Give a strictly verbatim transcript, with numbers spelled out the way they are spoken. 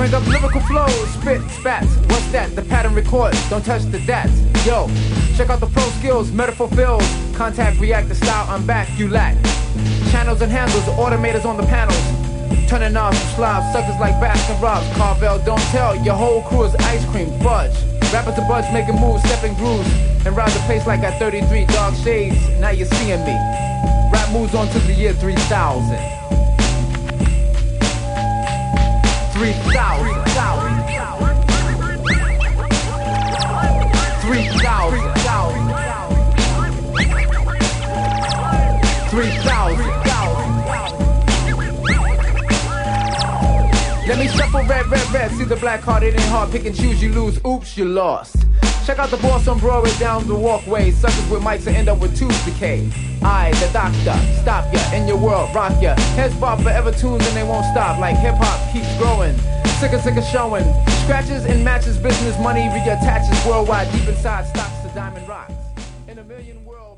Pick up lyrical flows, spit, spats. What's that? The pattern records. Don't touch the dats. Yo, check out the pro skills, metaphor fills. Contact, react, the style, I'm back, you lack. Channels and handles, automators on the panels. Turning off some slobs, suckers like Baskin Robbins. Carvel, don't tell, your whole crew is ice cream, fudge. Rappers to budge, making moves, stepping grooves. And round the place like at thirty-three, dark shades. Now you're seeing me. Rap moves on to the year three thousand. three thousand. three thousand. three thousand. Let me shuffle red, red, red. See the black card, it ain't hard. Pick and choose, you lose. Oops, you lost. Check out the boss on Broadway down the walkway. Suckers with mics and end up with tooth decay. I, the doctor, stop ya in your world, rock ya. Heads bob forever tunes and they won't stop. Like hip hop keeps growing. Sicker, sicker showing. Scratches and matches, business, money reattaches worldwide. Deep inside stocks to diamond rocks. In a million worlds.